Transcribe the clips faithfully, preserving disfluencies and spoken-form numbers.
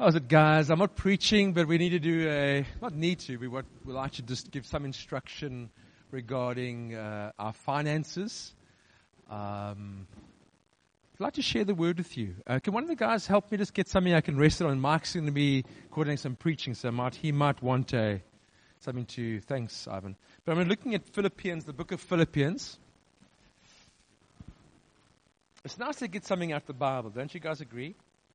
How's it, guys? I'm not preaching, but we need to do a, not need to, we would we'd like to just give some instruction regarding uh, our finances. Um, I'd like to share the word with you. Uh, can one of the guys help me just get something I can rest it on? Mike's going to be coordinating some preaching, so might, he might want a, something to, thanks, Ivan. But I'm looking at Philippians, the book of Philippians. It's nice to get something out of the Bible, don't you guys agree?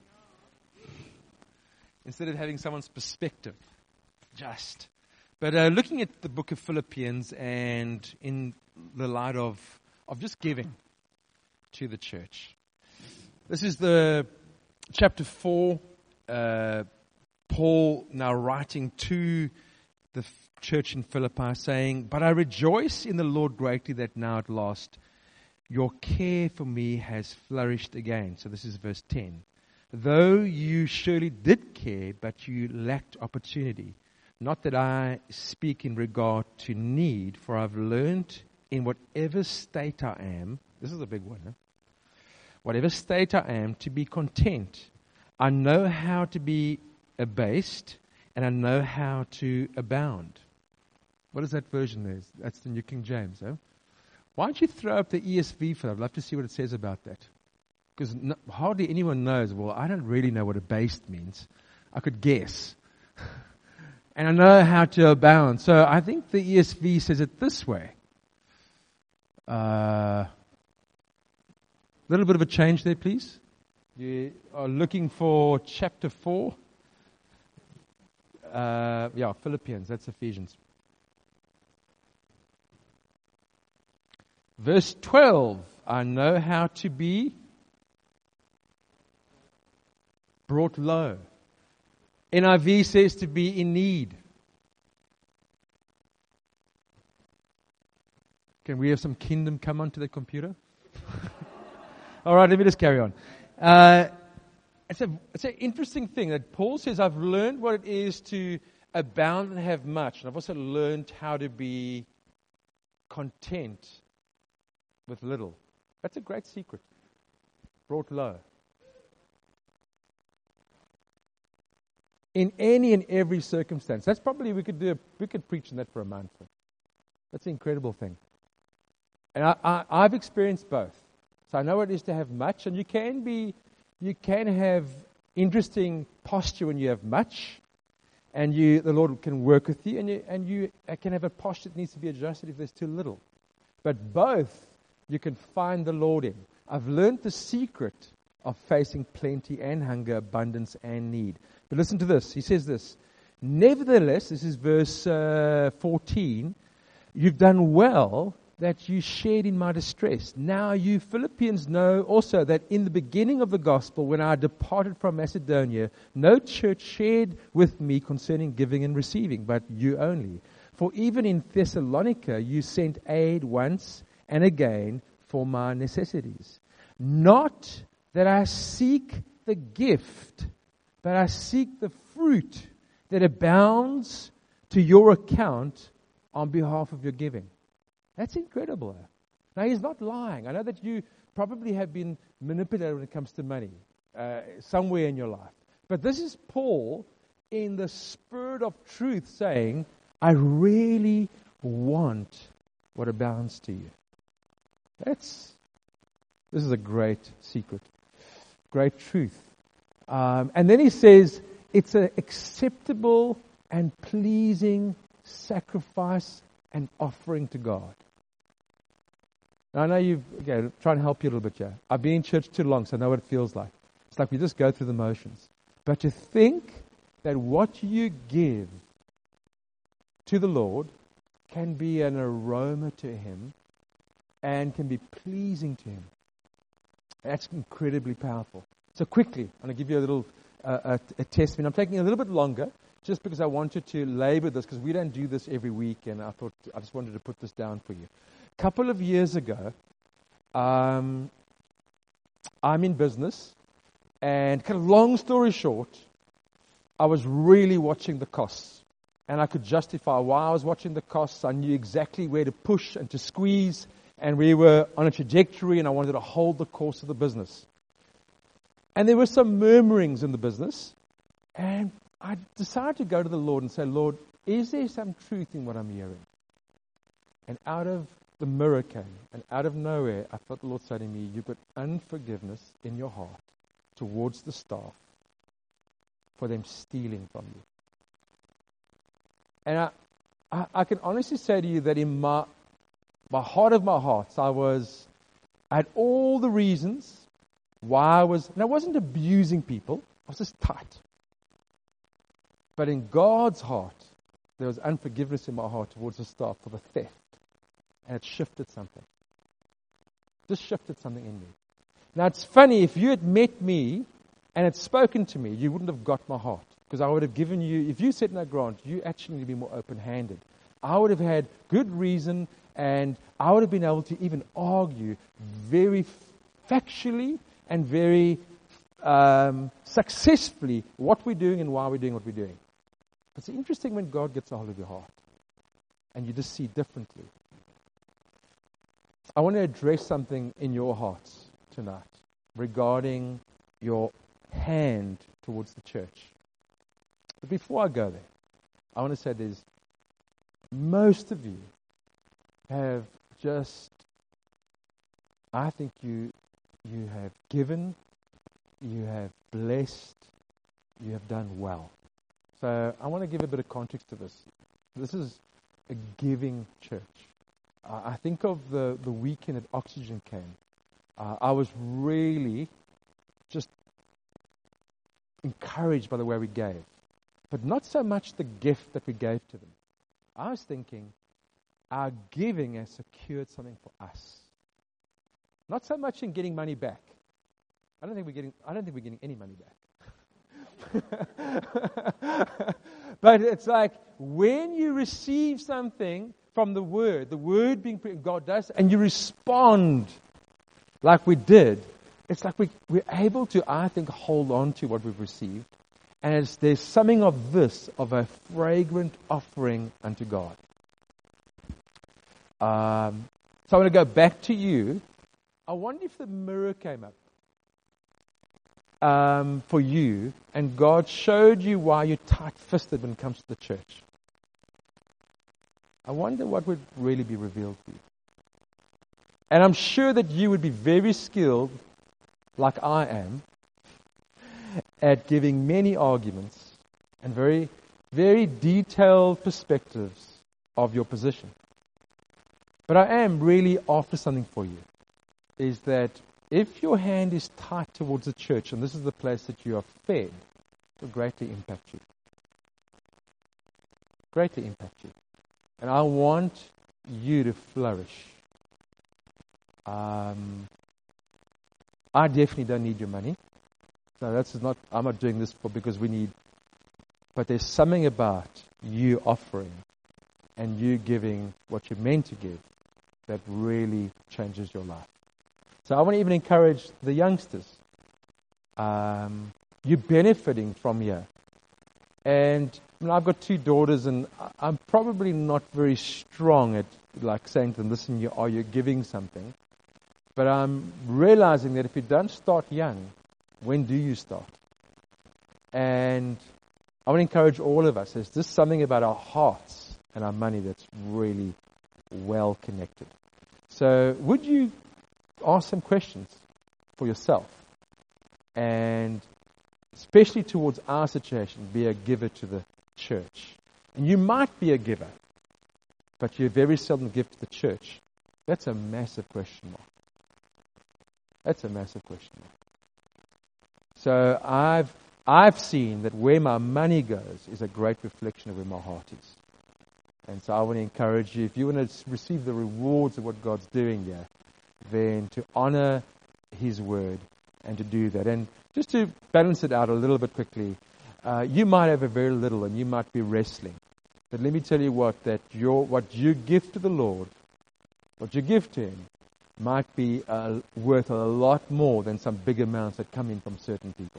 Instead of having someone's perspective, just. But uh, looking at the book of Philippians and in the light of, of just giving to the church. This is the chapter four, uh, Paul now writing to the f- church in Philippi saying, "But I rejoice in the Lord greatly that now at last your care for me has flourished again." So this is verse ten. "Though you surely did care, but you lacked opportunity. Not that I speak in regard to need, for I've learned in whatever state I am," this is a big one, huh? "whatever state I am, to be content. I know how to be abased, and I know how to abound." What is that version there? That's the New King James, huh? Why don't you throw up the E S V for that? I'd love to see what it says about that. Because no, hardly anyone knows. Well, I don't really know what abased means. I could guess. And I know how to abound. So I think the E S V says it this way. A uh, little bit of a change there, please. You are looking for chapter four. Uh, yeah, Philippians. That's Ephesians. Verse twelve. "I know how to be brought low." N I V says to be in need. Can we have some kingdom come onto the computer? All right, let me just carry on. Uh, it's a it's an interesting thing that Paul says, "I've learned what it is to abound and have much. And I've also learned how to be content with little." That's a great secret. Brought low. In any and every circumstance. That's probably, we could do, a, we could preach on that for a month. That's an incredible thing. And I, I, I've experienced both. So I know what it is to have much, and you can be, you can have interesting posture when you have much, and you, the Lord can work with you, and you, and you can have a posture that needs to be adjusted if there's too little. But both you can find the Lord in. I've learned the secret of facing plenty and hunger, abundance and need. But listen to this. He says this. "Nevertheless," this is verse uh, fourteen, "you've done well that you shared in my distress. Now you Philippians know also that in the beginning of the gospel, when I departed from Macedonia, no church shared with me concerning giving and receiving, but you only. For even in Thessalonica you sent aid once and again for my necessities. Not that I seek the gift, but I seek the fruit that abounds to your account on behalf of your giving." That's incredible. Now, he's not lying. I know that you probably have been manipulated when it comes to money uh, somewhere in your life. But this is Paul in the spirit of truth saying, I really want what abounds to you. That's, this is a great secret, great truth. Um, and then he says, it's an acceptable and pleasing sacrifice and offering to God. Now, I know you've, okay, try and help you a little bit here. I've been in church too long, so I know what it feels like. It's like we just go through the motions. But to think that what you give to the Lord can be an aroma to Him and can be pleasing to Him. That's incredibly powerful. So quickly, I'm going to give you a little uh, a, a testimony. I'm taking a little bit longer just because I wanted to labor this because we don't do this every week, and I thought I just wanted to put this down for you. A couple of years ago, um, I'm in business, and kind of long story short, I was really watching the costs, and I could justify why I was watching the costs. I knew exactly where to push and to squeeze, and we were on a trajectory, and I wanted to hold the course of the business. And there were some murmurings in the business, And I decided to go to the Lord and say, Lord, is there some truth in what I'm hearing? And out of the mirror came, and out of nowhere, I felt the Lord say to me, you've got unforgiveness in your heart towards the staff for them stealing from you. And I, I, I can honestly say to you that in my, my heart of my hearts, I was, I had all the reasons why I was, and I wasn't abusing people, I was just tight. But in God's heart, there was unforgiveness in my heart towards the staff for the theft. And it shifted something. Just shifted something in me. Now it's funny, if you had met me and had spoken to me, you wouldn't have got my heart. Because I would have given you, if you said, no, Grant, you actually need to be more open-handed. I would have had good reason, and I would have been able to even argue very factually and very um, successfully what we're doing and why we're doing what we're doing. It's interesting when God gets a hold of your heart and you just see differently. I want to address something in your hearts tonight regarding your hand towards the church. But before I go there, I want to say this. Most of you have just, I think you, you have given, you have blessed, you have done well. So I want to give a bit of context to this. This is a giving church. Uh, I think of the, the weekend at Oxygen Camp. Uh, I was really just encouraged by the way we gave. But not so much the gift that we gave to them. I was thinking, our giving has secured something for us. Not so much in getting money back. I don't think we're getting, I don't think we're getting any money back. But it's like when you receive something from the Word, the Word being God does, and you respond like we did, it's like we, we're able to, I think, hold on to what we've received. And it's, there's something of this, of a fragrant offering unto God. Um, so I want to go back to you. I wonder if the mirror came up um, for you, and God showed you why you're tight-fisted when it comes to the church. I wonder what would really be revealed to you. And I'm sure that you would be very skilled, like I am, at giving many arguments and very, very detailed perspectives of your position. But I am really after something for you, is that if your hand is tight towards the church, and this is the place that you are fed, it will greatly impact you. Greatly impact you. And I want you to flourish. Um, I definitely don't need your money. No, that's not, I'm not doing this for because we need, but there's something about you offering and you giving what you're meant to give that really changes your life. So I want to even encourage the youngsters. Um, you're benefiting from here. And I mean, I've got two daughters, and I'm probably not very strong at like saying to them, listen, you, are you giving something? But I'm realizing that if you don't start young, when do you start? And I want to encourage all of us. There's just something about our hearts and our money that's really well connected. So would you ask some questions for yourself? And especially towards our situation, be a giver to the church. And you might be a giver, but you very seldom give to the church. That's a massive question mark. That's a massive question mark. So I've I've seen that where my money goes is a great reflection of where my heart is. And so I want to encourage you, if you want to receive the rewards of what God's doing here, then to honor His word and to do that. And just to balance it out a little bit quickly, uh, you might have a very little and you might be wrestling. But let me tell you what, that your what you give to the Lord, what you give to Him, might be uh, worth a lot more than some big amounts that come in from certain people.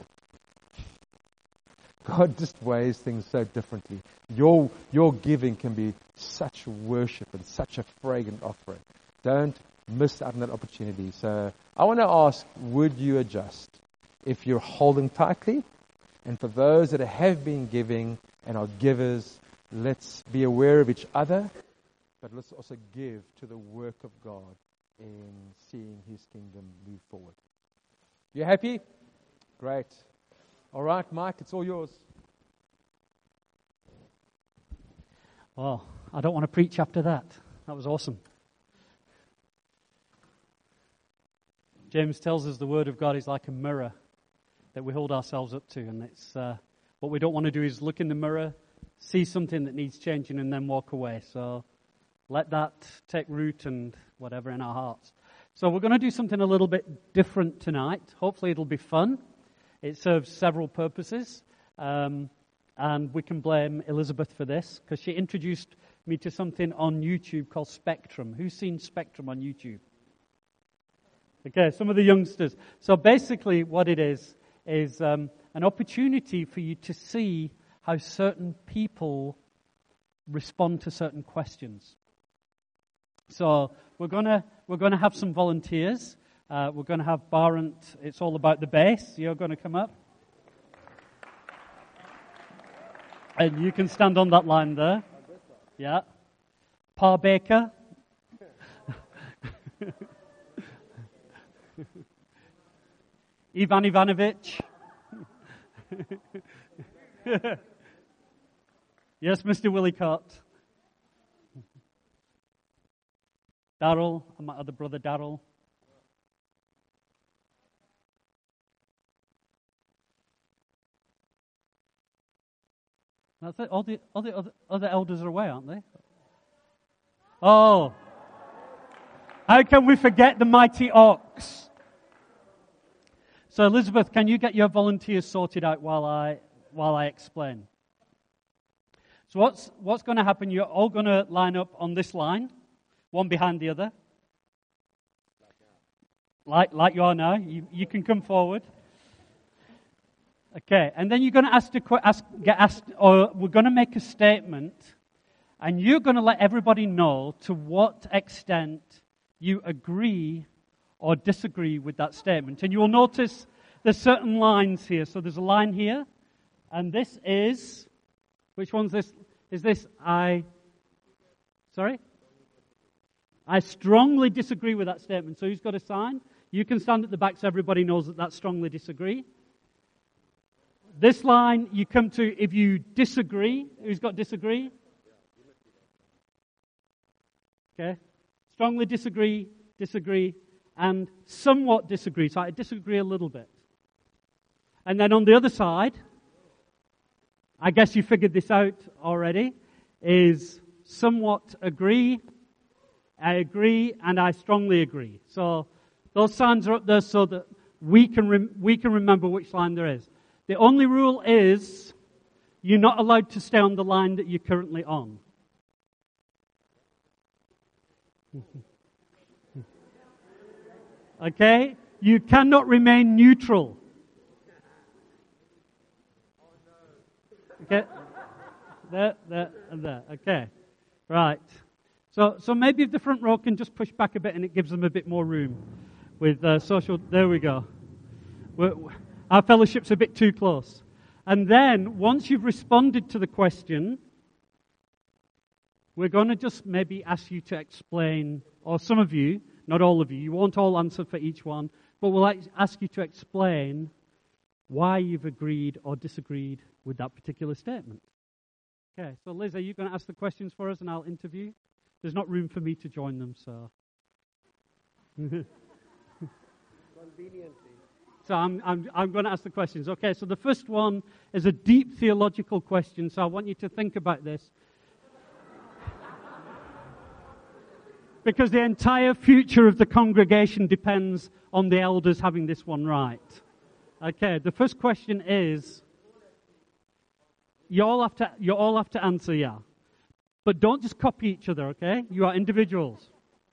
God just weighs things so differently. Your your giving can be such worship and such a fragrant offering. Don't miss out on that opportunity. So I want to ask, would you adjust? If you're holding tightly And for those that have been giving and are givers, let's be aware of each other, but let's also give to the work of God in seeing His kingdom move forward. You happy? Great. All right, Mike, it's all yours. Well, I don't want to preach after that. That was awesome. James tells us the Word of God is like a mirror that we hold ourselves up to. And it's uh, what we don't want to do is look in the mirror, see something that needs changing, and then walk away. So let that take root and whatever in our hearts. So we're going to do something a little bit different tonight. Hopefully it'll be fun. It serves several purposes. Um, and we can blame Elizabeth for this, because she introduced me to something on YouTube called Spectrum. Who's seen Spectrum on YouTube? Okay, some of the youngsters. So basically what it is, is um, an opportunity for you to see how certain people respond to certain questions. So we're gonna we're gonna have some volunteers. Uh, we're gonna have Barent. It's all about the bass. You're gonna come up, and you can stand on that line there. Yeah, Pa Baker. Ivan Ivanovich. Yes, Mister Willicott. Darryl, and my other brother Darryl. That's it. All the, all the other, other elders are away, aren't they? Oh. How can we forget the mighty ox? So Elizabeth, can you get your volunteers sorted out while I while I explain? So what's what's going to happen? You're all going to line up on this line, one behind the other, like like you are now. You you can come forward. Okay, and then you're going to ask to ask get asked, or we're going to make a statement, and you're going to let everybody know to what extent you agree or disagree with that statement. And you will notice there's certain lines here. So there's a line here, and this is, which one's this? Is this I, sorry? I strongly disagree with that statement. So who's got a sign? You can stand at the back so everybody knows that that's strongly disagree. This line you come to if you disagree. Who's got disagree? Okay. Strongly disagree, disagree, and somewhat disagree. So I disagree a little bit. And then on the other side, I guess you figured this out already, is somewhat agree, I agree, and I strongly agree. So those signs are up there so that we can rem- we can remember which line there is. The only rule is you're not allowed to stay on the line that you're currently on. Okay? You cannot remain neutral. Okay? There, there, and there. Okay. Right. So, so maybe if the front row can just push back a bit and it gives them a bit more room with uh, social. There we go. We're, our fellowship's a bit too close. And then, once you've responded to the question, we're going to just maybe ask you to explain, or some of you, not all of you, you won't all answer for each one, but we'll ask you to explain why you've agreed or disagreed with that particular statement. Okay, so Liz, are you going to ask the questions for us and I'll interview? There's not room for me to join them, so. Conveniently. So I'm, I'm, I'm going to ask the questions. Okay, so the first one is a deep theological question, so I want you to think about this. Because the entire future of the congregation depends on the elders having this one right. Okay, the first question is, you all have to, you all have to answer yeah. But don't just copy each other, okay? You are individuals.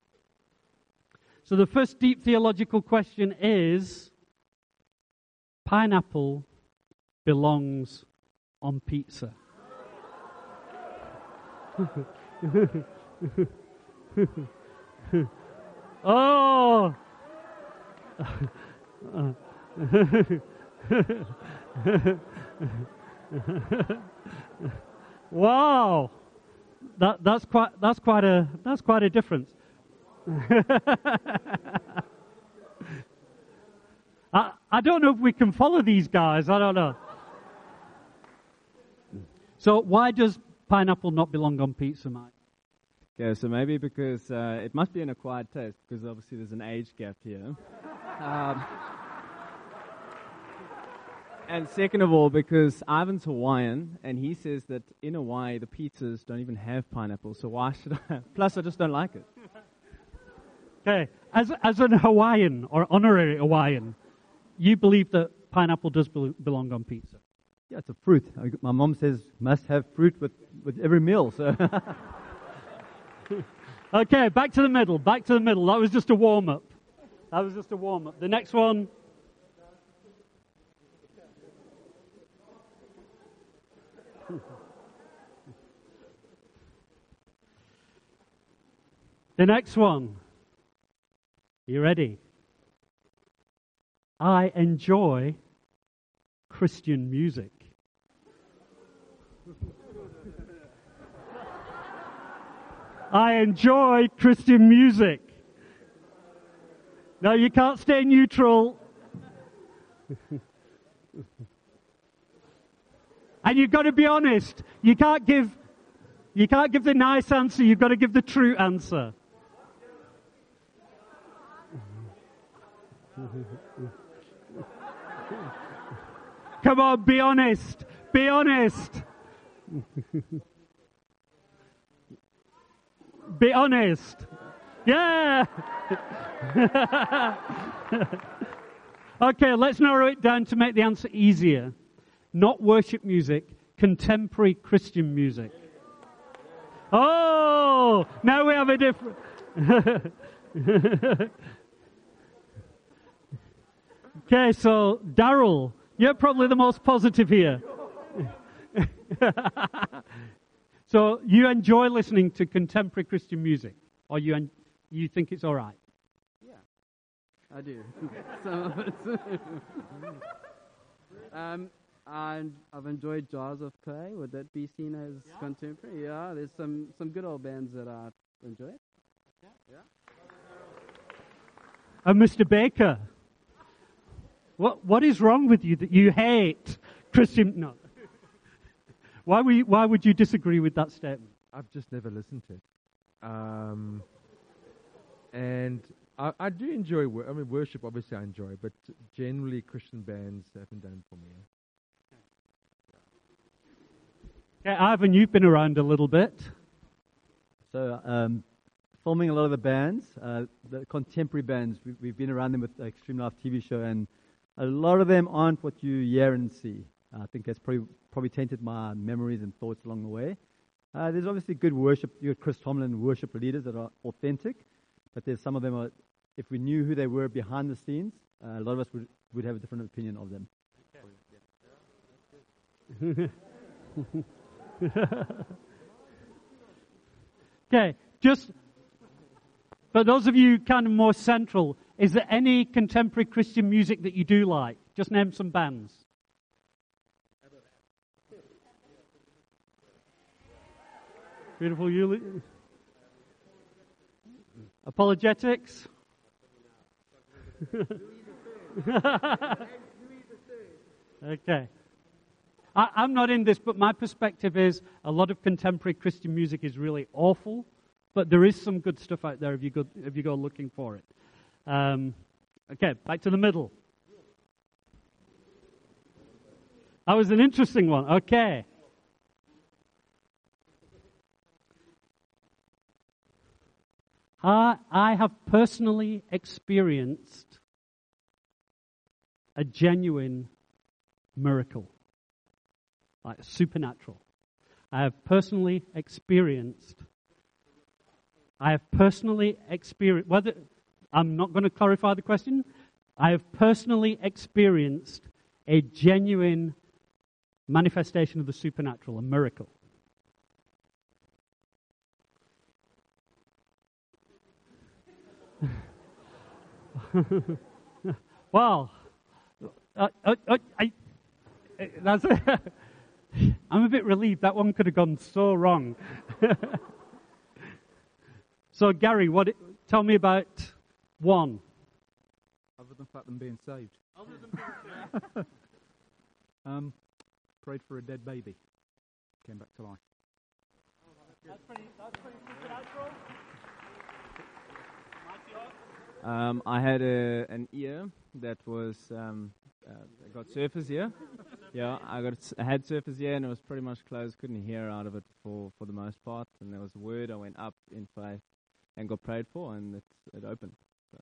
So the first deep theological question is, pineapple belongs on pizza. Oh! Wow, that, that's quite that's quite a that's quite a difference. I I don't know if we can follow these guys. I don't know. So why does pineapple not belong on pizza, Mike? Okay, so maybe because uh, it must be an acquired taste, because obviously there's an age gap here. Um, and second of all, because Ivan's Hawaiian, and he says that in Hawaii the pizzas don't even have pineapple, so why should I? Plus, I just don't like it. Okay, as as an Hawaiian or honorary Hawaiian, you believe that pineapple does bel- belong on pizza? Yeah, it's a fruit. I, my mom says must have fruit with, with every meal. So. Okay, back to the middle. Back to the middle. That was just a warm up. That was just a warm up. The next one. The next one. You ready? I enjoy Christian music. I enjoy Christian music. No, you can't stay neutral. And you've got to be honest. You can't give you can't give the nice answer, you've got to give the true answer. Come on, be honest. Be honest. Be honest. Yeah. Okay, let's narrow it down to make the answer easier. Not worship music, contemporary Christian music. Oh, now we have a different... Okay, so Daryl, you're probably the most positive here. So you enjoy listening to contemporary Christian music, or you en- you think it's all right? Yeah, I do. Some of it. um, and I've enjoyed Jars of Clay. Would that be seen as yeah. contemporary? Yeah, there's some, some good old bands that I've enjoyed. Yeah, yeah. And Mister Baker, what what is wrong with you that you hate Christian? No. Why would you, why would you disagree with that statement? I've just never listened to it. Um, and I, I do enjoy, wor- I mean, worship obviously I enjoy, but generally Christian bands haven't done it for me. Okay, Ivan, you've been around a little bit. So, um, filming a lot of the bands, uh, the contemporary bands, we, we've been around them with the Extreme Life T V show, and a lot of them aren't what you hear and see. I think that's probably probably tainted my memories and thoughts along the way. Uh, there's obviously good worship, you got Chris Tomlin worship leaders that are authentic, but there's some of them are, if we knew who they were behind the scenes, uh, a lot of us would, would have a different opinion of them. Okay, just for those of you kind of more central, is there any contemporary Christian music that you do like? Just name some bands. Beautiful Yuli. Apologetics. Okay. I, I'm not in this, but my perspective is a lot of contemporary Christian music is really awful, but there is some good stuff out there if you go, if you go looking for it. Um, okay, back to the middle. That was an interesting one. Okay. I, I have personally experienced a genuine miracle, like supernatural. I have personally experienced, I have personally experienced, whether, I'm not going to clarify the question, I have personally experienced a genuine manifestation of the supernatural, a miracle. Well, uh, uh, uh, I, That's I'm a bit relieved. That one could have gone so wrong. So, Gary, what? Tell me about one. Other than fact them being saved. Other than being um, prayed for a dead baby. Came back to life. That's pretty, that's pretty supernatural. Um, I had a, an ear that was um, uh, got surface ear. Yeah, I got I had surface ear and it was pretty much closed. Couldn't hear out of it for, for the most part. And there was a word. I went up in faith and got prayed for, and it it opened. So,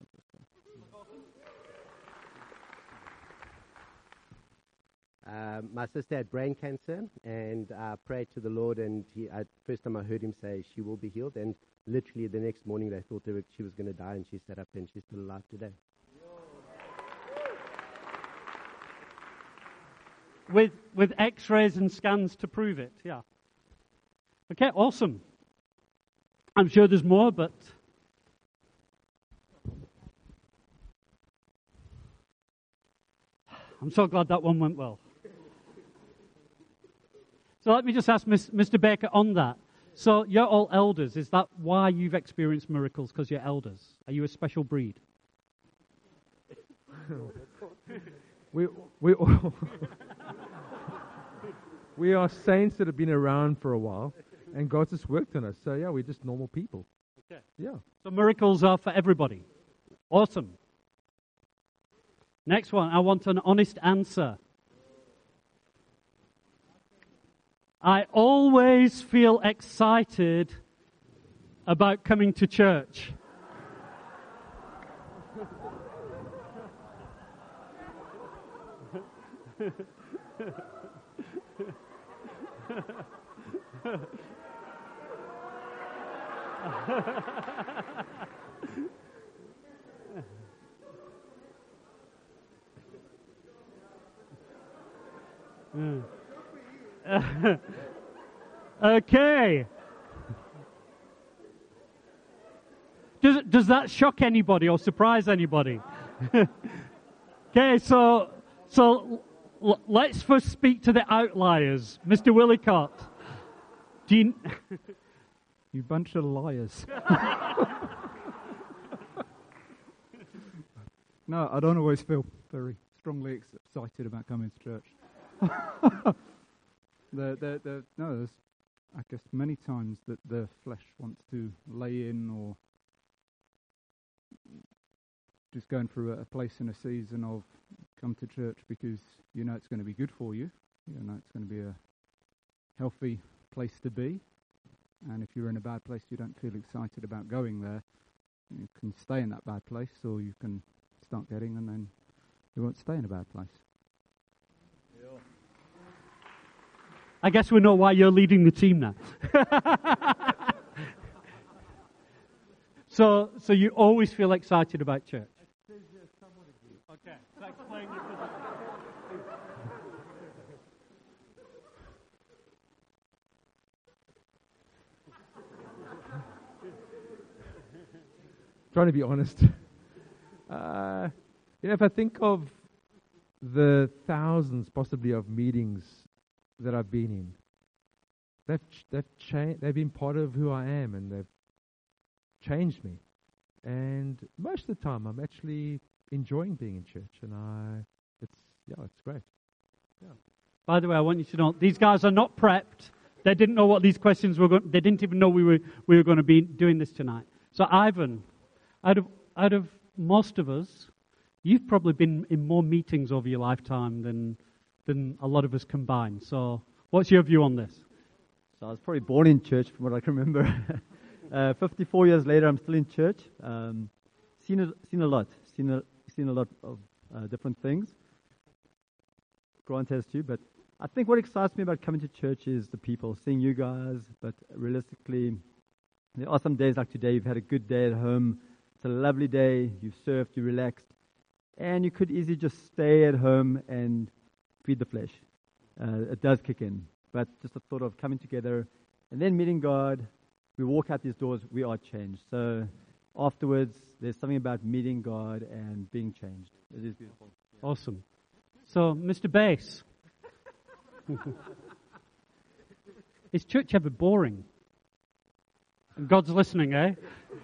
Uh, my sister had brain cancer, and I prayed to the Lord, and he, I, first time I heard him say she will be healed, and literally the next morning they thought they were, she was going to die, and she sat up and she's still alive today. With with X-rays and scans to prove it, yeah. Okay, awesome. I'm sure there's more, but I'm so glad that one went well. So let me just ask Mister Baker on that. So you're all elders. Is that why you've experienced miracles? Because you're elders? Are you a special breed? we we we are saints that have been around for a while, and God's just worked on us. So yeah, we're just normal people. Okay. Yeah. So miracles are for everybody. Awesome. Next one. I want an honest answer. I always feel excited about coming to church. mm. Okay. Does does that shock anybody or surprise anybody? Okay, so so l- let's first speak to the outliers, Mister Willicott. Do you You bunch of liars. No, I don't always feel very strongly excited about coming to church. the, the, the, no, there's, I guess, many times that the flesh wants to lay in or just going through a, a place in a season of come to church because you know it's going to be good for you. You know it's going to be a healthy place to be. And if you're in a bad place, you don't feel excited about going there. You can stay in that bad place, or you can start getting, and then you won't stay in a bad place. I guess we know why you're leading the team now. so, so you always feel excited about church. Okay, so explain your position. Trying to be honest. Uh, you know, if I think of the thousands, possibly, of meetings that I've been in, they've ch- they've changed. They've been part of who I am, and they've changed me. And most of the time, I'm actually enjoying being in church, and I, it's yeah, it's great. Yeah. By the way, I want you to know these guys are not prepped. They didn't know what these questions were going. They didn't even know we were we were going to be doing this tonight. So, Ivan, out of out of most of us, you've probably been in more meetings over your lifetime than than a lot of us combined. So, what's your view on this? So I was probably born in church, from what I can remember. uh, fifty-four years later, I'm still in church. Um, seen a, seen a lot. Seen a seen a lot of uh, different things. Grant has too, but I think what excites me about coming to church is the people, seeing you guys. But realistically, there are some days like today. You've had a good day at home. It's a lovely day. You've surfed. You relaxed, and you could easily just stay at home and feed the flesh. Uh, it does kick in. But just the thought of coming together and then meeting God, we walk out these doors, we are changed. So afterwards, there's something about meeting God and being changed. It is beautiful. Awesome. So, Mister Bass, Is church ever boring? And God's listening, eh?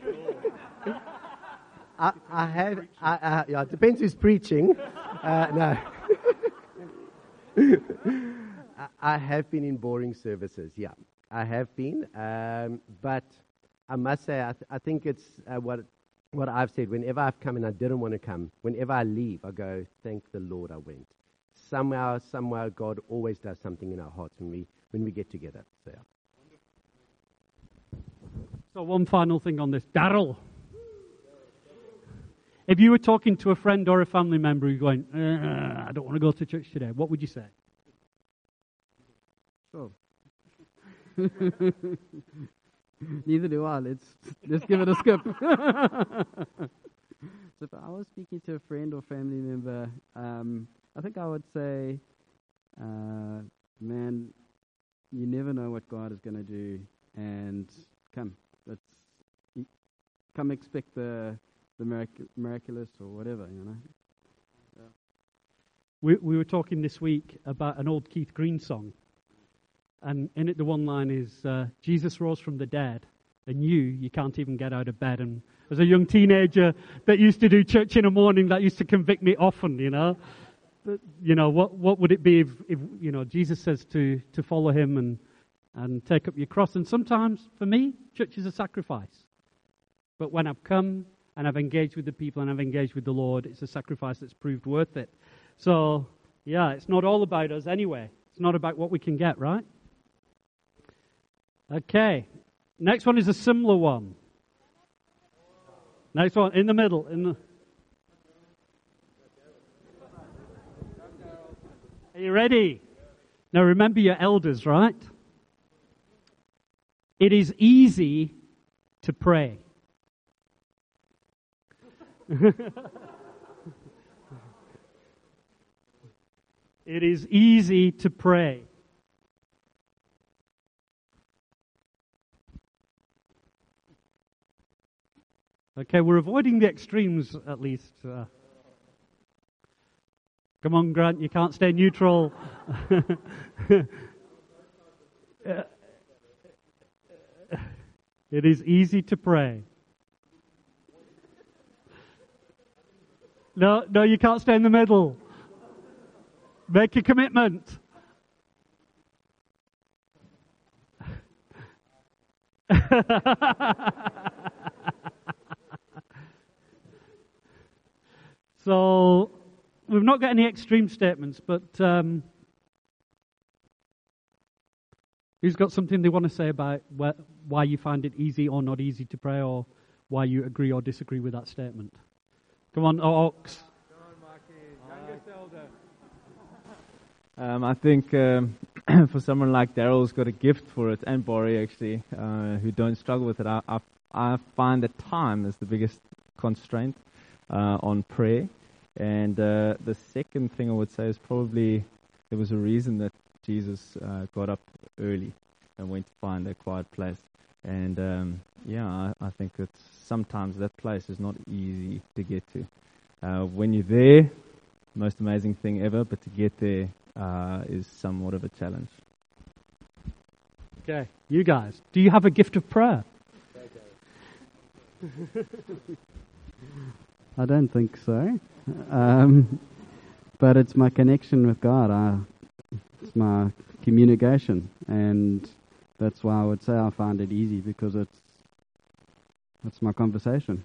I, I have, I, I, yeah, it depends who's preaching. Uh, no. I, I have been in boring services, yeah. I have been. Um, but I must say, I, th- I think it's uh, what what I've said. Whenever I've come and I didn't want to come, whenever I leave, I go, thank the Lord I went. Somehow, somewhere, God always does something in our hearts when we when we get together. So, yeah. So one final thing on this. Daryl, if you were talking to a friend or a family member who's going, uh, I don't want to go to church today, what would you say? Sure. Neither do I. Let's let's give it a skip. So if I was speaking to a friend or family member, um, I think I would say, uh, man, you never know what God is going to do, and come, let's come expect the the mirac- miraculous or whatever, you know. Yeah. We we were talking this week about an old Keith Green song. And in it, the one line is, uh, Jesus rose from the dead, and you, you can't even get out of bed. And as a young teenager that used to do church in the morning, that used to convict me often, you know. But, you know, what what would it be if, if, you know, Jesus says to, to follow him and, and take up your cross. And sometimes, for me, church is a sacrifice. But when I've come and I've engaged with the people and I've engaged with the Lord, it's a sacrifice that's proved worth it. So, yeah, it's not all about us anyway. It's not about what we can get, right? Okay, next one is a similar one. Next one, in the middle. In the... Are you ready? Now remember your elders, right? It is easy to pray. It is easy to pray. Okay, we're avoiding the extremes at least. Uh, come on, Grant, you can't stay neutral. It is easy to pray. No, no, you can't stay in the middle. Make a commitment. So, we've not got any extreme statements, but um, who's got something they want to say about wh- why you find it easy or not easy to pray, or why you agree or disagree with that statement? Come on, Ox. Come on, Marky. Youngest elder. Um, I think um, for someone like Daryl who's got a gift for it, and Bori actually, uh, who don't struggle with it, I, I, I find that time is the biggest constraint uh, on prayer. And uh, the second thing I would say is probably there was a reason that Jesus uh, got up early and went to find a quiet place. And um, yeah, I, I think that sometimes that place is not easy to get to. Uh, when you're there, most amazing thing ever, but to get there uh, is somewhat of a challenge. Okay, you guys, do you have a gift of prayer? I don't think so. Um, but it's my connection with God. I, it's my communication. And that's why I would say I find it easy, because it's it's my conversation.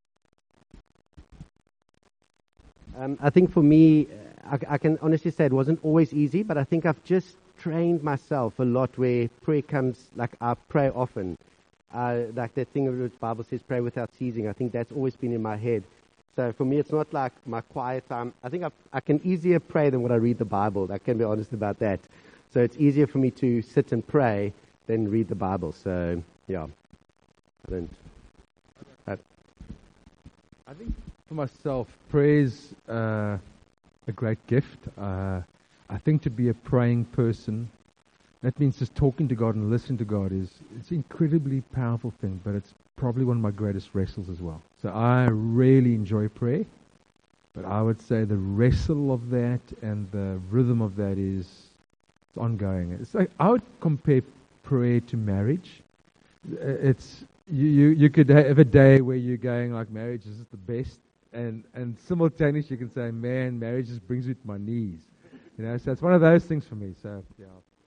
Um, I think for me, I, I can honestly say it wasn't always easy, but I think I've just trained myself a lot where prayer comes, like I pray often. Uh, like that thing of the Bible says, pray without ceasing. I think that's always been in my head. So for me, it's not like my quiet time. I think I, I can easier pray than when I read the Bible. I can be honest about that. So it's easier for me to sit and pray than read the Bible. So, yeah. I don't... I, I think for myself, prayer is uh, a great gift. Uh, I think to be a praying person, that means just talking to God and listening to God is it's an incredibly powerful thing, but it's probably one of my greatest wrestles as well. So I really enjoy prayer, but I would say the wrestle of that and the rhythm of that is it's ongoing. It's like I would compare prayer to marriage. It's you, you, you could have a day where you're going like marriage is the best, and, and simultaneously you can say, man, marriage just brings me to my knees. You know, so it's one of those things for me. So yeah.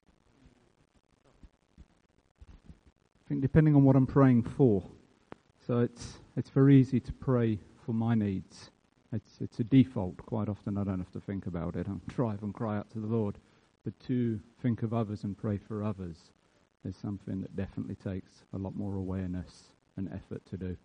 I think depending on what I'm praying for. So it's it's very easy to pray for my needs. It's it's a default. Quite often I don't have to think about it. I drive and cry out to the Lord. But to think of others and pray for others is something that definitely takes a lot more awareness and effort to do.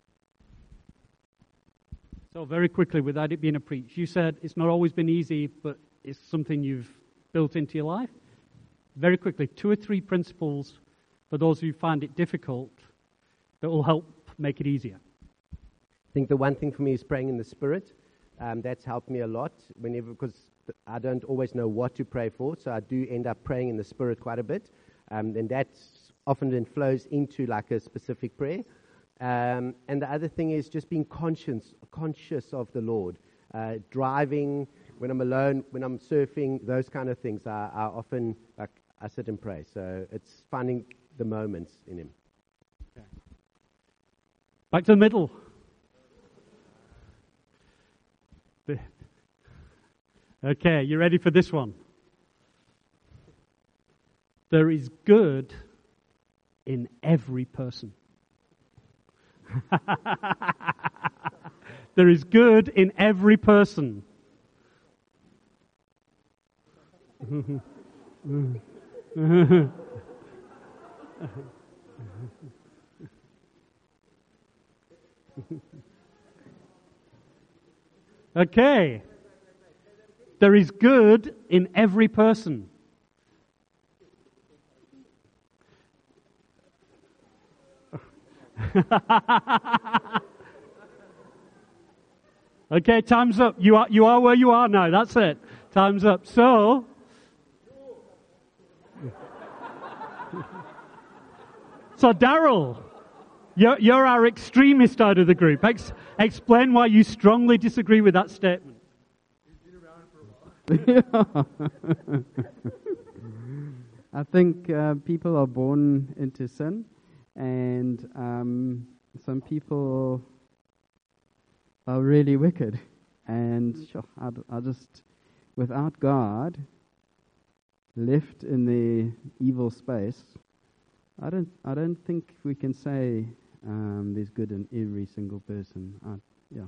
So very quickly, without it being a preach, you said it's not always been easy, but it's something you've built into your life. Very quickly, two or three principles for those who find it difficult that will help make it easier. I think the one thing for me is praying in the Spirit. Um, that's helped me a lot whenever, because I don't always know what to pray for, so I do end up praying in the Spirit quite a bit. Um, and that often then flows into like a specific prayer. Um, and the other thing is just being conscious, conscious of the Lord. Uh, driving, when I'm alone, when I'm surfing, those kind of things, I, I often, like, I sit and pray. So it's finding the moments in Him. Okay. Back to the middle. Okay, you ready for this one? There is good in every person. There is good in every person. Okay. There is good in every person. Okay, time's up. You are you are where you are now. That's it. Time's up. So, so Daryl, you're you're our extremist out of the group. Ex- explain why you strongly disagree with that statement. I think uh, people are born into sin, and um, some people are really wicked. And sure, I, I just, without God, left in the evil space, I don't, I don't think we can say um, there's good in every single person. I, yeah.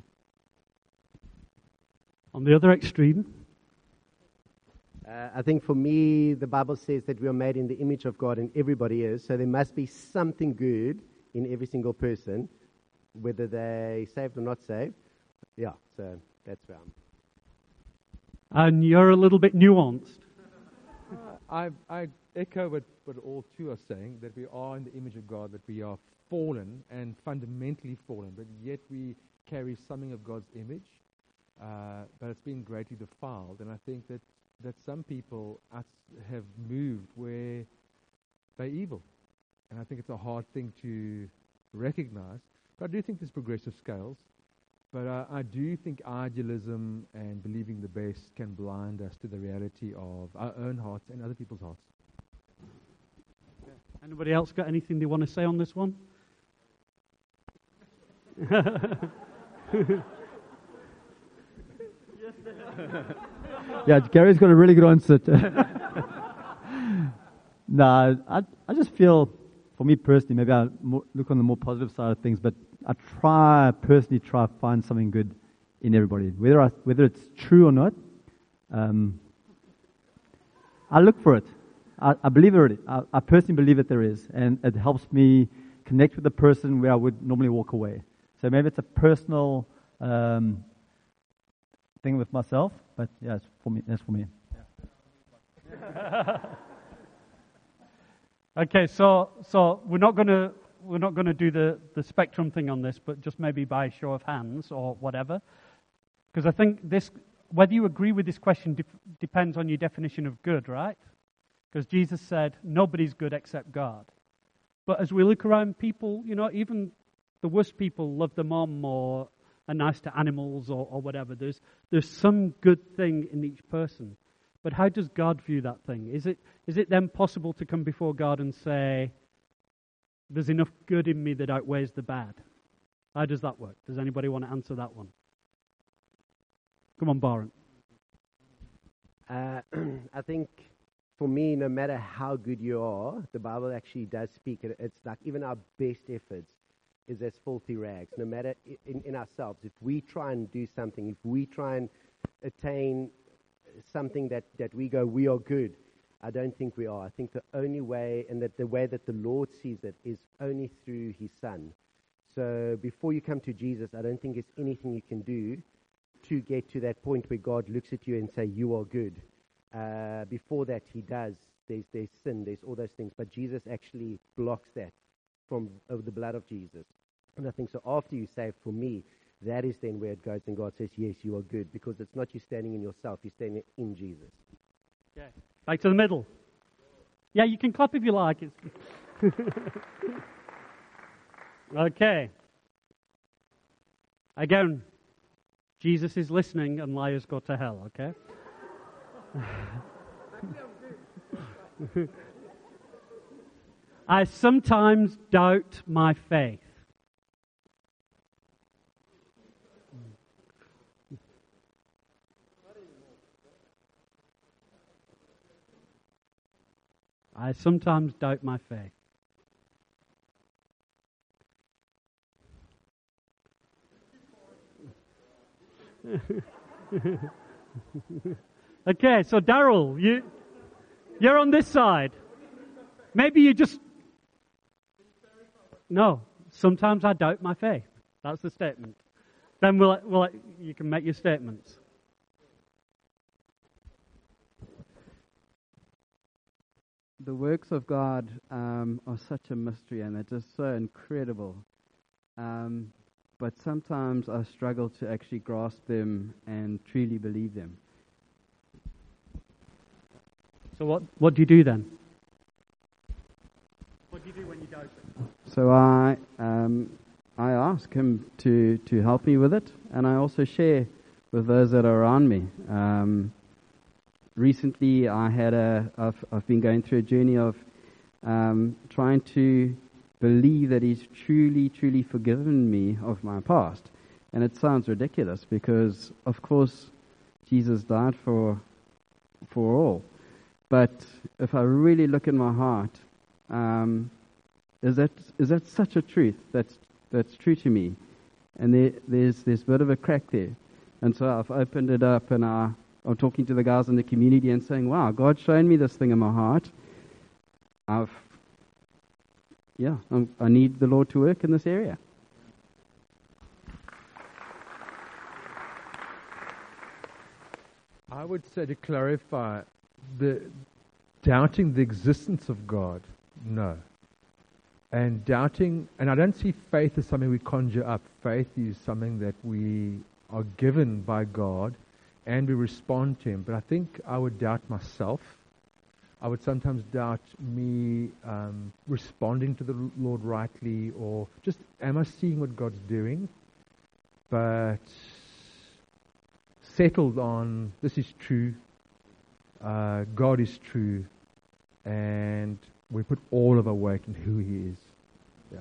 On the other extreme. Uh, I think for me, the Bible says that we are made in the image of God, and everybody is. So there must be something good in every single person, whether they're saved or not saved. Yeah, so that's where I'm. And you're a little bit nuanced. I, I echo what, what all two are saying, that we are in the image of God, that we are fallen and fundamentally fallen, but yet we carry something of God's image, uh, but it's been greatly defiled. And I think that that some people have moved where they're evil. And I think it's a hard thing to recognize. But I do think there's progressive scales. But uh, I do think idealism and believing the best can blind us to the reality of our own hearts and other people's hearts. Okay. Anybody else got anything they want to say on this one? Yeah, Gary's got a really good answer. No, I I just feel, for me personally, maybe I more, look on the more positive side of things, but I try, personally try to find something good in everybody. Whether I, whether it's true or not, um, I look for it. I, I believe it. I, I personally believe that there is, and it helps me connect with the person where I would normally walk away. So maybe it's a personal um, thing with myself, but yeah, it's for me. That's for me. Okay, so so we're not gonna we're not gonna do the, the spectrum thing on this, but just maybe by show of hands or whatever, because I think this whether you agree with this question de- depends on your definition of good, right? Because Jesus said nobody's good except God. But as we look around, people, you know, even the worst people love their mom or are nice to animals or, or whatever. There's there's some good thing in each person. But how does God view that thing? Is it is it then possible to come before God and say, there's enough good in me that outweighs the bad? How does that work? Does anybody want to answer that one? Come on, Baron. Uh, I think for me, no matter how good you are, the Bible actually does speak. It's like even our best efforts is as filthy rags. No matter in, in ourselves, if we try and do something, if we try and attain something that, that we go, we are good, I don't think we are. I think the only way, and that the way that the Lord sees it, is only through His Son. So before you come to Jesus, I don't think there's anything you can do to get to that point where God looks at you and say, you are good. Uh, before that, He does. There's, there's sin, there's all those things. But Jesus actually blocks that from over the blood of Jesus. And I think so after you say, for me, that is then where it goes, and God says, yes, you are good, because it's not you standing in yourself, you're standing in Jesus. Okay. Back to the middle. Yeah, you can clap if you like. It's okay. Again, Jesus is listening and liars go to hell, okay? I sometimes doubt my faith. I sometimes doubt my faith. Okay, so Daryl, you, you're on this side. Maybe you just... No, sometimes I doubt my faith. That's the statement. Then we'll, we'll, you can make your statements. The works of God um, are such a mystery, and they're just so incredible. Um, but sometimes I struggle to actually grasp them and truly believe them. So what, what do you do then? What do you do when you doubt it? So I um, I ask Him to, to help me with it, and I also share with those that are around me. Um, recently, I had a I've, I've been going through a journey of um, trying to believe that He's truly, truly forgiven me of my past. And it sounds ridiculous because, of course, Jesus died for for all. But if I really look in my heart, um, is that is that such a truth that's that's true to me? And there, there's there's a bit of a crack there. And so I've opened it up, and I, I'm talking to the guys in the community and saying, wow, God's shown me this thing in my heart. I've, yeah, I'm, I need the Lord to work in this area. I would say, to clarify, the doubting the existence of God, no. And doubting, and I don't see faith as something we conjure up. Faith is something that we are given by God, and we respond to Him. But I think I would doubt myself. I would sometimes doubt me um, responding to the Lord rightly, or just, am I seeing what God's doing? But settled on, this is true, uh, God is true, and we put all of our weight in who He is. Yeah.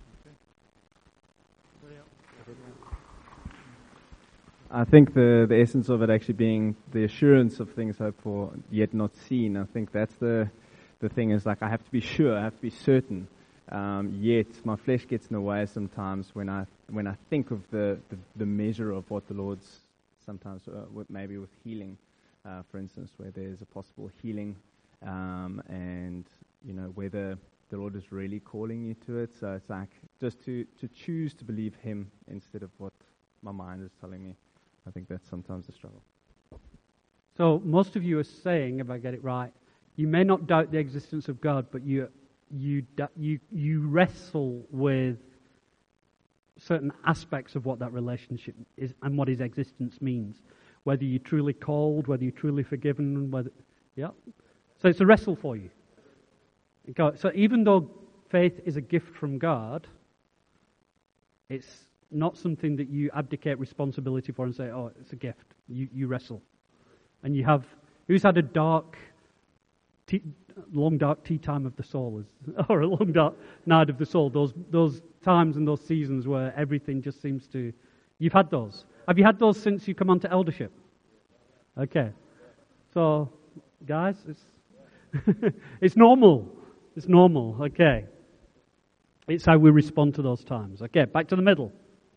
I think the, the essence of it actually being the assurance of things hoped for, yet not seen. I think that's the the thing, is like I have to be sure, I have to be certain. Um, yet my flesh gets in the way sometimes when I when I think of the, the, the measure of what the Lord's sometimes uh, with, maybe with healing, uh, for instance, where there's a possible healing, um, and you know whether the Lord is really calling you to it. So it's like just to, to choose to believe Him instead of what my mind is telling me. I think that's sometimes a struggle. So most of you are saying, if I get it right, you may not doubt the existence of God, but you you you you wrestle with certain aspects of what that relationship is and what His existence means. Whether you're truly called, whether you're truly forgiven, whether yeah. So it's a wrestle for you. God, so even though faith is a gift from God, it's not something that you abdicate responsibility for and say, oh, it's a gift. You you wrestle. And you have Who's had a dark, tea, long dark tea time of the soul, or a long dark night of the soul? Those those times and those seasons where everything just seems to. You've had those. Have you had those since you come onto eldership? Okay. So, guys, it's it's normal. It's normal. Okay. It's how we respond to those times. Okay, back to the middle.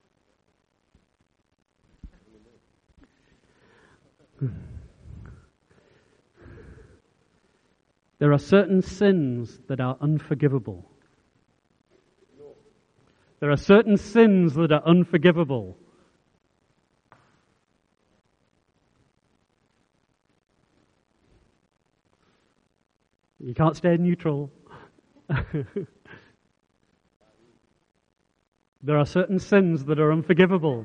There are certain sins that are unforgivable. There are certain sins that are unforgivable. You can't stay neutral. There are certain sins that are unforgivable.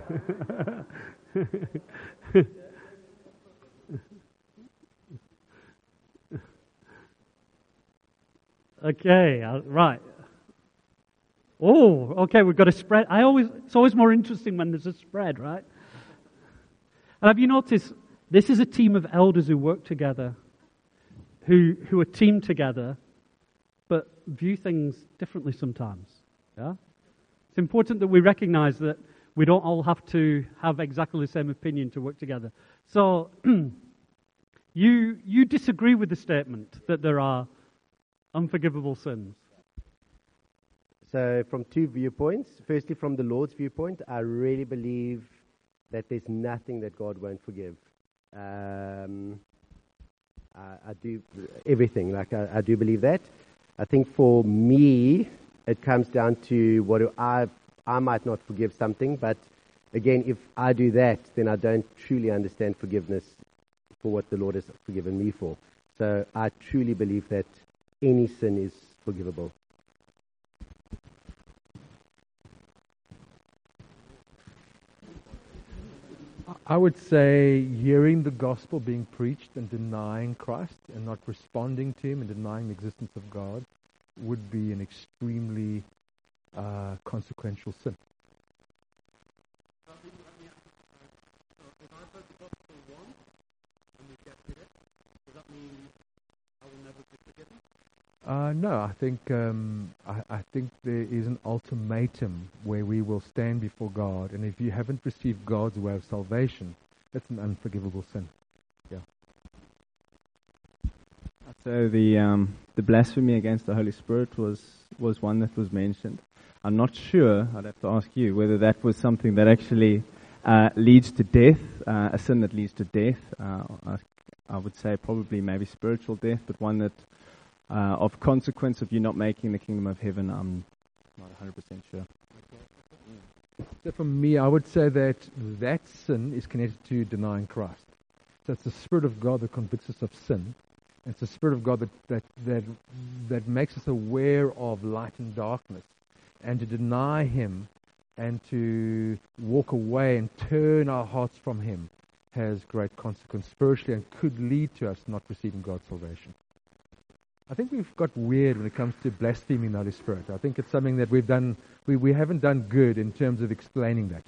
Okay, uh, right. Oh, okay, we've got a spread. I always, it's always more interesting when there's a spread, right? And have you noticed, this is a team of elders who work together, who who are teamed together, but view things differently sometimes. Yeah? It's important that we recognize that we don't all have to have exactly the same opinion to work together. So, you you disagree with the statement that there are unforgivable sins? So from two viewpoints. Firstly, from the Lord's viewpoint, I really believe that there's nothing that God won't forgive. Um, I, I do everything. Like I, I do believe that. I think for me, it comes down to what do I I might not forgive something, but again, if I do that, then I don't truly understand forgiveness for what the Lord has forgiven me for. So I truly believe that any sin is forgivable. I would say hearing the gospel being preached and denying Christ and not responding to Him and denying the existence of God would be an extremely uh, consequential sin. Uh, no, I think um, I, I think there is an ultimatum where we will stand before God, and if you haven't received God's way of salvation, that's an unforgivable sin. Yeah. So the um, the blasphemy against the Holy Spirit was was one that was mentioned. I'm not sure. I'd have to ask you whether that was something that actually uh, leads to death, uh, a sin that leads to death. Uh, I, I would say probably maybe spiritual death, but one that. Uh, of consequence of you not making the kingdom of heaven, I'm not one hundred percent sure. So for me, I would say that that sin is connected to denying Christ. So it's the Spirit of God that convicts us of sin. It's the Spirit of God that, that, that, that makes us aware of light and darkness. And to deny Him and to walk away and turn our hearts from Him has great consequence spiritually and could lead to us not receiving God's salvation. I think we've got weird when it comes to blaspheming the Holy Spirit. I think it's something that we've done, we, we haven't done good in terms of explaining that.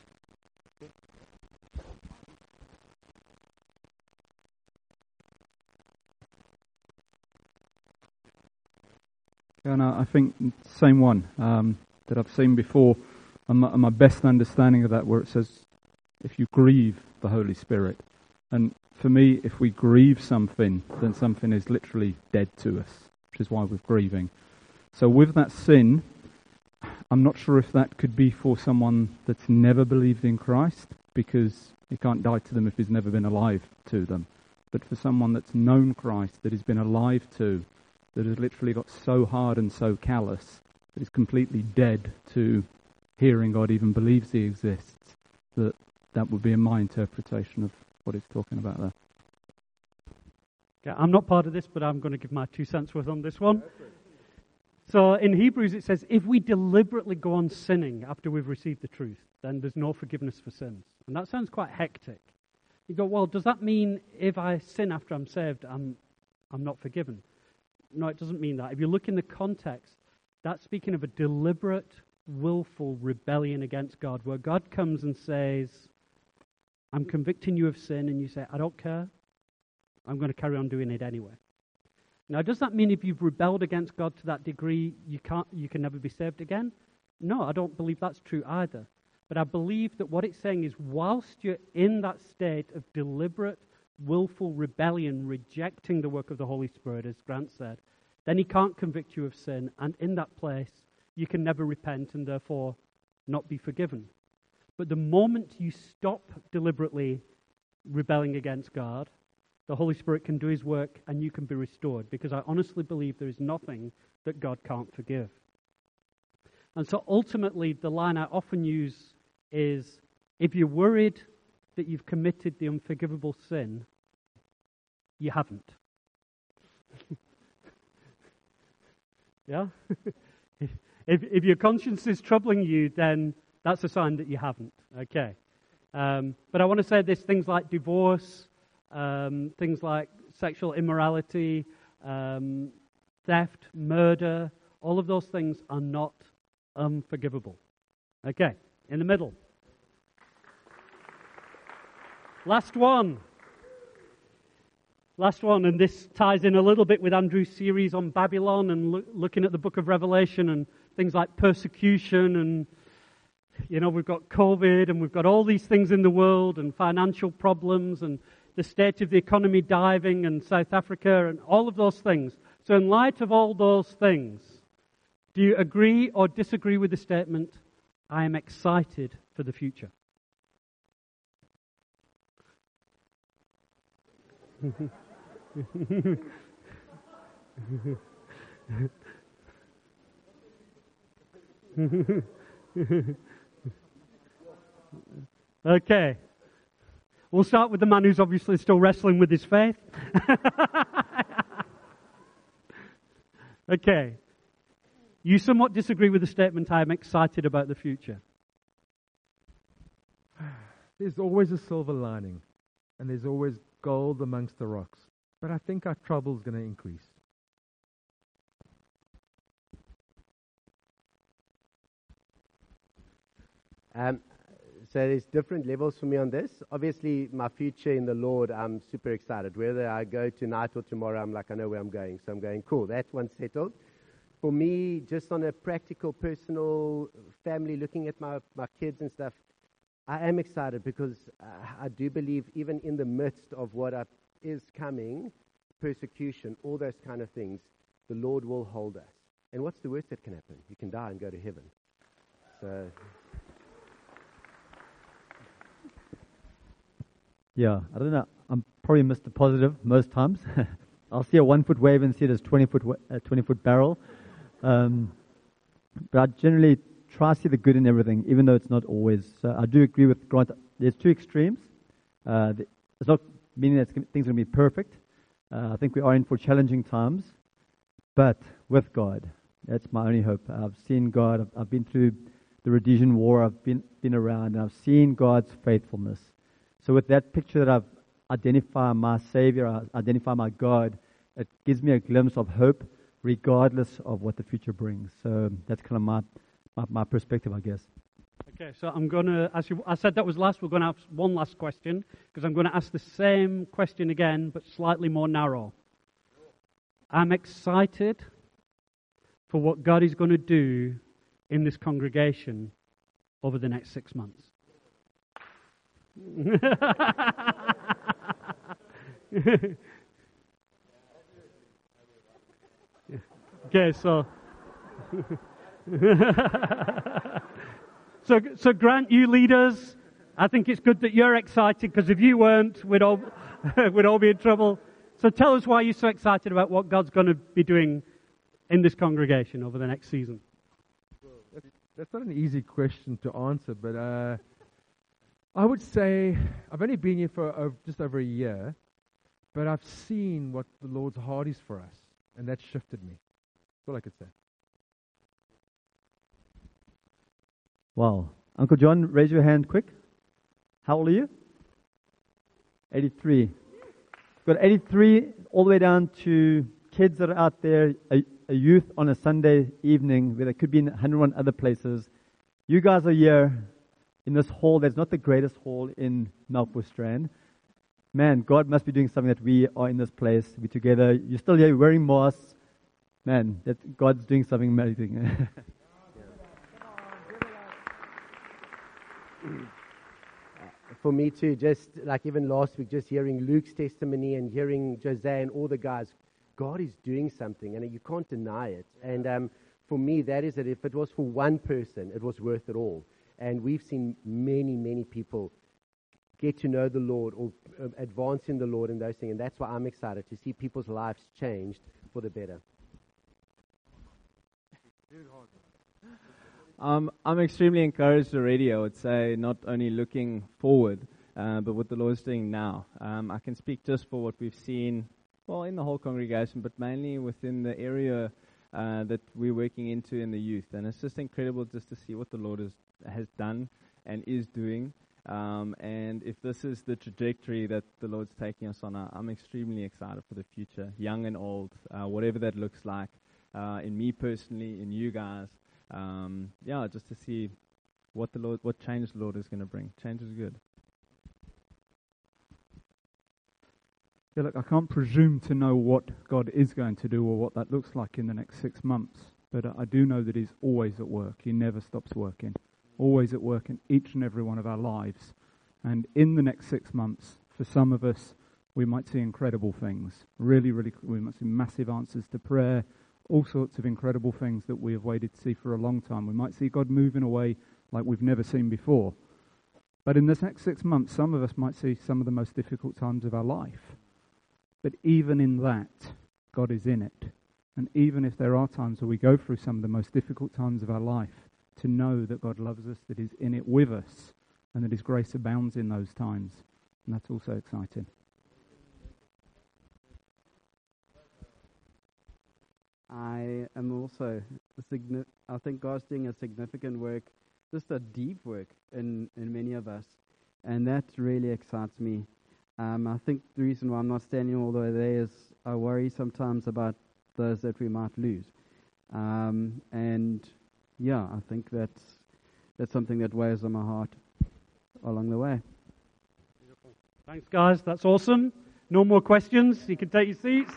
And I think same one um, that I've seen before, and my, and my best understanding of that, where it says, if you grieve the Holy Spirit. And for me, if we grieve something, then something is literally dead to us, which is why we're grieving. So with that sin, I'm not sure if that could be for someone that's never believed in Christ, because he can't die to them if he's never been alive to them. But for someone that's known Christ, that he's been alive to, that has literally got so hard and so callous, that is completely dead to hearing God even believes He exists, that that would be in my interpretation of what it's talking about there. Okay, I'm not part of this, but I'm going to give my two cents worth on this one. So in Hebrews it says, if we deliberately go on sinning after we've received the truth, then there's no forgiveness for sins. And that sounds quite hectic. You go, well, does that mean if I sin after I'm saved, I'm I'm not forgiven? No, it doesn't mean that. If you look in the context, that's speaking of a deliberate, willful rebellion against God, where God comes and says, I'm convicting you of sin, and you say, I don't care. I'm going to carry on doing it anyway. Now, does that mean if you've rebelled against God to that degree, you can't, you can never be saved again? No, I don't believe that's true either. But I believe that what it's saying is, whilst you're in that state of deliberate, willful rebellion, rejecting the work of the Holy Spirit, as Grant said, then He can't convict you of sin, and in that place, you can never repent and therefore not be forgiven. But the moment you stop deliberately rebelling against God, the Holy Spirit can do His work and you can be restored, because I honestly believe there is nothing that God can't forgive. And so ultimately, the line I often use is, if you're worried that you've committed the unforgivable sin, you haven't. Yeah? if, if your conscience is troubling you, then that's a sign that you haven't. Okay. Um, but I want to say this, things like divorce, um, things like sexual immorality, um, theft, murder, all of those things are not unforgivable. Okay, in the middle. Last one. Last one, and this ties in a little bit with Andrew's series on Babylon and lo- looking at the book of Revelation and things like persecution and, you know, we've got COVID and we've got all these things in the world and financial problems and the state of the economy diving and South Africa and all of those things. So in light of all those things, do you agree or disagree with the statement, I am excited for the future? Okay. We'll start with the man who's obviously still wrestling with his faith. Okay. You somewhat disagree with the statement, I am excited about the future. There's always a silver lining, and there's always gold amongst the rocks. But I think our trouble is going to increase. Um, so there's different levels for me on this. Obviously, my future in the Lord, I'm super excited. Whether I go tonight or tomorrow, I'm like, I know where I'm going. So I'm going, cool, that one's settled. For me, just on a practical, personal, family, looking at my, my kids and stuff, I am excited because uh, I do believe even in the midst of what I, is coming, persecution, all those kind of things, the Lord will hold us. And what's the worst that can happen? You can die and go to heaven. So... Yeah, I don't know. I'm probably Mister Positive most times. I'll see a one-foot wave and see it as twenty-foot uh, twenty-foot barrel. Um, but I generally try to see the good in everything, even though it's not always. So I do agree with Grant. There's two extremes. Uh, the, it's not meaning that things are going to be perfect. Uh, I think we are in for challenging times, but with God, that's my only hope. I've seen God. I've, I've been through the Rhodesian War. I've been been around, and I've seen God's faithfulness. So with that picture that I've identified my Savior, I identify my God, it gives me a glimpse of hope regardless of what the future brings. So that's kind of my, my, my perspective, I guess. Okay, so I'm going to, as you, I said that was last, we're going to have one last question, because I'm going to ask the same question again, but slightly more narrow. I'm excited for what God is going to do in this congregation over the next six months. Okay, so so so Grant, you leaders, I think it's good that you're excited, because if you weren't, we'd all we'd all be in trouble. So tell us why you're so excited about what God's going to be doing in this congregation over the next season. Well, that's, that's not an easy question to answer, but uh, I would say I've only been here for uh, just over a year, but I've seen what the Lord's heart is for us, and that shifted me. That's all I could say. Wow. Uncle John, raise your hand quick. How old are you? eighty-three. We've got eighty-three all the way down to kids that are out there, a, a youth on a Sunday evening where they could be in one hundred one other places. You guys are here in this hall. That's not the greatest hall in Melkbos Strand. man, God must be doing something that we are in this place, we're together. You're still here wearing masks. Man, that God's doing something amazing. For me too, just like even last week, just hearing Luke's testimony and hearing Jose and all the guys, God is doing something, and you can't deny it. And um, for me, that is that if it was for one person, it was worth it all. And we've seen many, many people get to know the Lord or uh, advance in the Lord and those things. And that's why I'm excited to see people's lives changed for the better. Um, I'm extremely encouraged already, I would say, not only looking forward, uh, but what the Lord is doing now. Um, I can speak just for what we've seen, well, in the whole congregation, but mainly within the area uh, that we're working into in the youth. And it's just incredible just to see what the Lord has, has done and is doing. Um, and if this is the trajectory that the Lord's taking us on, I'm extremely excited for the future, young and old, uh, whatever that looks like, uh, in me personally, in you guys. Um, yeah, just to see what the Lord, what change the Lord is going to bring. Change is good. Yeah, look, I can't presume to know what God is going to do or what that looks like in the next six months. But uh, I do know that He's always at work. He never stops working. Always at work in each and every one of our lives. And in the next six months, for some of us, we might see incredible things. Really, really, we might see massive answers to prayer. All sorts of incredible things that we have waited to see for a long time. We might see God move in a way like we've never seen before. But in this next six months, some of us might see some of the most difficult times of our life. But even in that, God is in it. And even if there are times where we go through some of the most difficult times of our life, to know that God loves us, that He's in it with us, and that His grace abounds in those times. And that's also exciting. I am also, a signi- I think God's doing a significant work, just a deep work in, in many of us. And that really excites me. Um, I think the reason why I'm not standing all the way there is I worry sometimes about those that we might lose. Um, and yeah, I think that's, that's something that weighs on my heart along the way. Thanks, guys. That's awesome. No more questions. You can take your seats.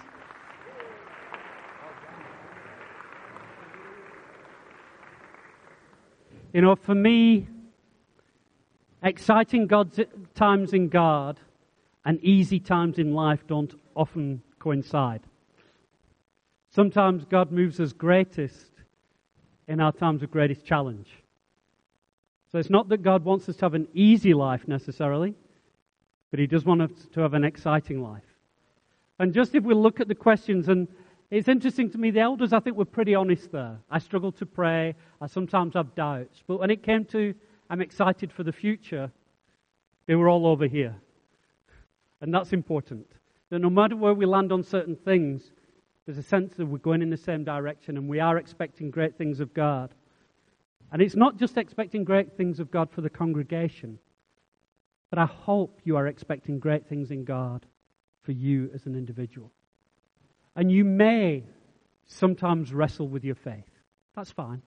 You know, for me, exciting God's times in God and easy times in life don't often coincide. Sometimes God moves us greatest in our times of greatest challenge. So it's not that God wants us to have an easy life necessarily, but He does want us to have an exciting life. And just if we look at the questions, and it's interesting to me, the elders, I think, were pretty honest there. I struggle to pray. I sometimes have doubts. But when it came to, I'm excited for the future, they were all over here. And that's important. That no matter where we land on certain things, there's a sense that we're going in the same direction and we are expecting great things of God. And it's not just expecting great things of God for the congregation, but I hope you are expecting great things in God for you as an individual. And you may sometimes wrestle with your faith. That's fine.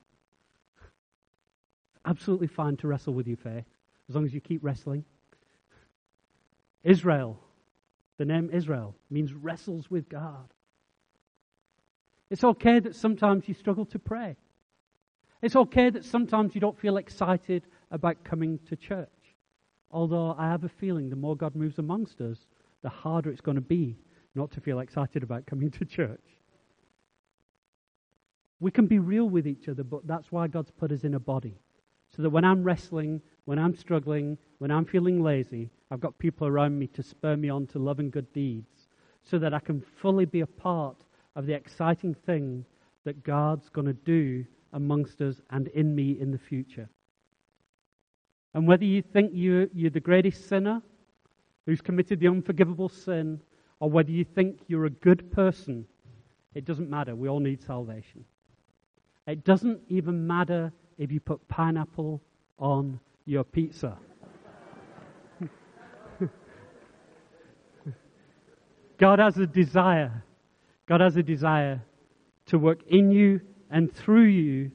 It's absolutely fine to wrestle with your faith, as long as you keep wrestling. Israel, the name Israel, means wrestles with God. It's okay that sometimes you struggle to pray. It's okay that sometimes you don't feel excited about coming to church. Although I have a feeling the more God moves amongst us, the harder it's going to be not to feel excited about coming to church. We can be real with each other, but that's why God's put us in a body. So that when I'm wrestling, when I'm struggling, when I'm feeling lazy, I've got people around me to spur me on to love and good deeds, so that I can fully be a part of the exciting thing that God's going to do amongst us and in me in the future. And whether you think you, you're the greatest sinner who's committed the unforgivable sin, or whether you think you're a good person, it doesn't matter. We all need salvation. It doesn't even matter if you put pineapple on your pizza. God has a desire. God has a desire to work in you and through you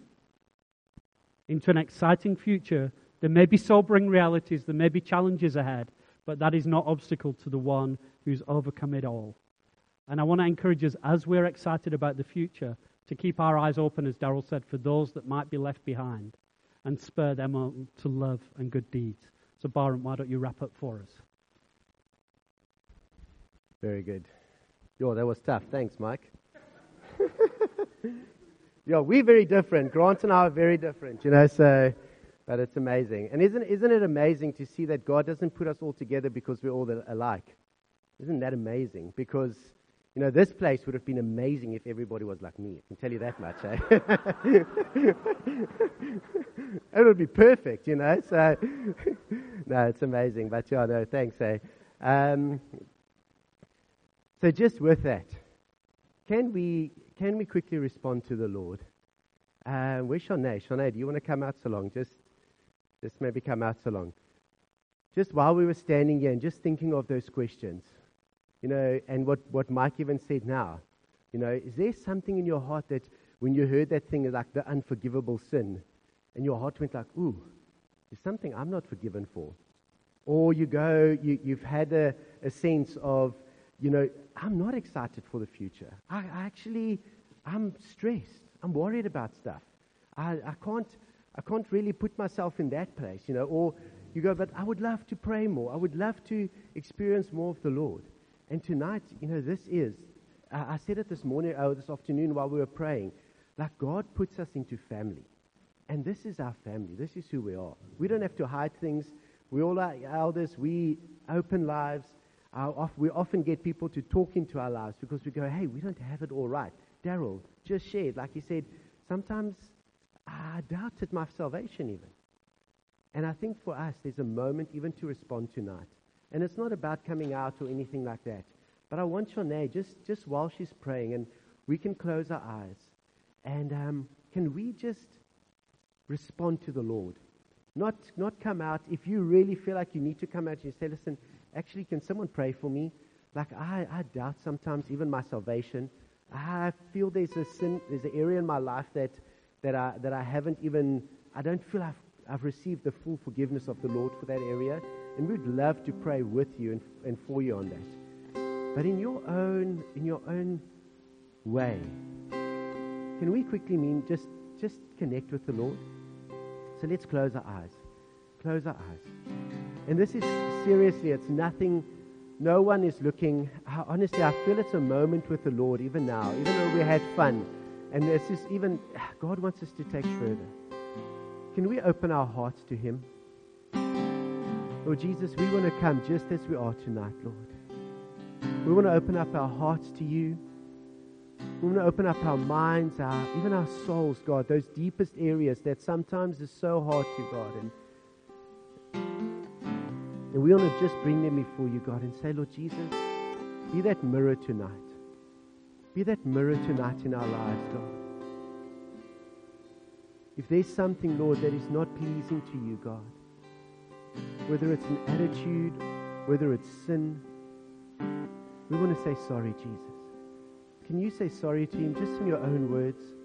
into an exciting future. There may be sobering realities, there may be challenges ahead, but that is not obstacle to the one who's overcome it all. And I want to encourage us, as we're excited about the future, to keep our eyes open, as Darrell said, for those that might be left behind, and spur them on to love and good deeds. So, Byron, why don't you wrap up for us? Very good. Yo, that was tough. Thanks, Mike. Yo, we're very different. Grant and I are very different, you know, so, but it's amazing. And isn't, isn't it amazing to see that God doesn't put us all together because we're all alike? Isn't that amazing? Because, you know, this place would have been amazing if everybody was like me. I can tell you that much, eh? It would be perfect, you know, so, no, it's amazing. But, yeah, no, thanks, eh? Um, so just with that, can we... Can we quickly respond to the Lord? Uh, where's Shanae? Shanae, do you want to come out so long? Just, just maybe come out so long. Just while we were standing here and just thinking of those questions, you know, and what, what Mike even said now, you know, is there something in your heart that when you heard that thing like the unforgivable sin, and your heart went like, ooh, there's something I'm not forgiven for? Or you go, you, you've had a, a sense of, you know, I'm not excited for the future. I, I actually, I'm stressed. I'm worried about stuff. I, I can't, I can't really put myself in that place, you know. Or you go, but I would love to pray more. I would love to experience more of the Lord. And tonight, you know, this is, I, I said it this morning, or this afternoon while we were praying, like God puts us into family. And this is our family. This is who we are. We don't have to hide things. We all are elders. We open lives. Our, we often get people to talk into our lives because we go, hey, we don't have it all right. Darrell just shared, like he said, sometimes I doubted my salvation even. And I think for us, there's a moment even to respond tonight. And it's not about coming out or anything like that. But I want Shanae, just, just while she's praying, and we can close our eyes. And um, can we just respond to the Lord? Not, not come out. If you really feel like you need to come out, you say, listen, actually, can someone pray for me? Like, I, I doubt sometimes even my salvation. I feel there's a sin, there's an area in my life that, that, I, that I haven't even, I don't feel I've, I've received the full forgiveness of the Lord for that area. And we'd love to pray with you and, and for you on that. But in your own, in your own way, can we quickly mean just, just connect with the Lord? So let's close our eyes. Close our eyes. And this is seriously, it's nothing, no one is looking. Honestly, I feel it's a moment with the Lord even now, even though we had fun. And this is even, God wants us to take further. Can we open our hearts to Him? Lord Jesus, we want to come just as we are tonight, Lord. We want to open up our hearts to You. We want to open up our minds, our, even our souls, God, those deepest areas that sometimes is so hard to, God. And And we want to just bring them before You, God, and say, Lord Jesus, be that mirror tonight. Be that mirror tonight in our lives, God. If there's something, Lord, that is not pleasing to You, God, whether it's an attitude, whether it's sin, we want to say sorry, Jesus. Can you say sorry to Him just in your own words?